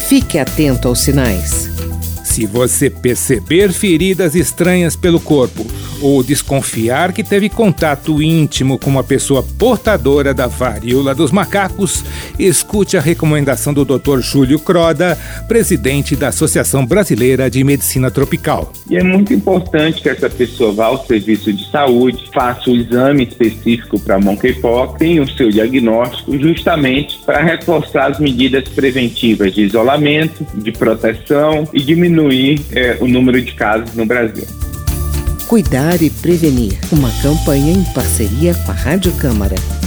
Fique atento aos sinais. Se você perceber feridas estranhas pelo corpo ou desconfiar que teve contato íntimo com uma pessoa portadora da varíola dos macacos, escute a recomendação do Dr. Júlio Croda, presidente da Associação Brasileira de Medicina Tropical. E é muito importante que essa pessoa vá ao serviço de saúde, faça o exame específico para monkeypox, tenha o seu diagnóstico, justamente para reforçar as medidas preventivas de isolamento, de proteção e diminuir o número de casos no Brasil. Cuidar e prevenir. Uma campanha em parceria com a Rádio Câmara.